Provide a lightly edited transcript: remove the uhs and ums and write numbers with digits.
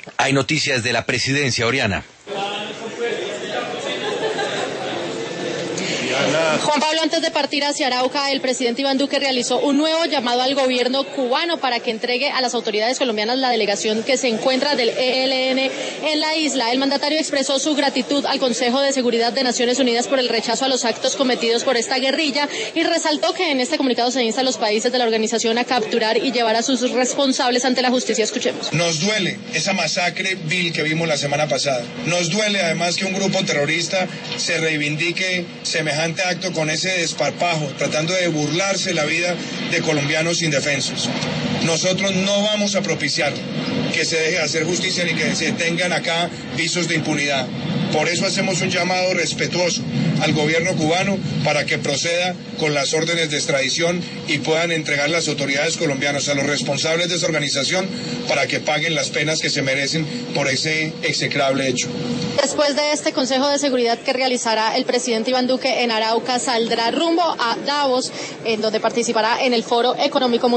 Hay noticias de la presidencia, Oriana. Juan Pablo, antes de partir hacia Arauca, el presidente Iván Duque realizó un nuevo llamado al gobierno cubano para que entregue a las autoridades colombianas la delegación que se encuentra del ELN en la isla. El mandatario expresó su gratitud al Consejo de Seguridad de Naciones Unidas por el rechazo a los actos cometidos por esta guerrilla y resaltó que en este comunicado se insta a los países de la organización a capturar y llevar a sus responsables ante la justicia. Escuchemos. Nos duele esa masacre vil que vimos la semana pasada. Nos duele además que un grupo terrorista se reivindique semejante acto con ese desparpajo, tratando de burlarse la vida de colombianos indefensos. Nosotros no vamos a propiciar que se deje de hacer justicia ni que se tengan acá visos de impunidad. Por eso hacemos un llamado respetuoso al gobierno cubano para que proceda con las órdenes de extradición y puedan entregar las autoridades colombianas a los responsables de esa organización para que paguen las penas que se merecen por ese execrable hecho. Después de este Consejo de Seguridad que realizará el presidente Iván Duque en Arauca, saldrá rumbo a Davos, en donde participará en el Foro Económico Mundial.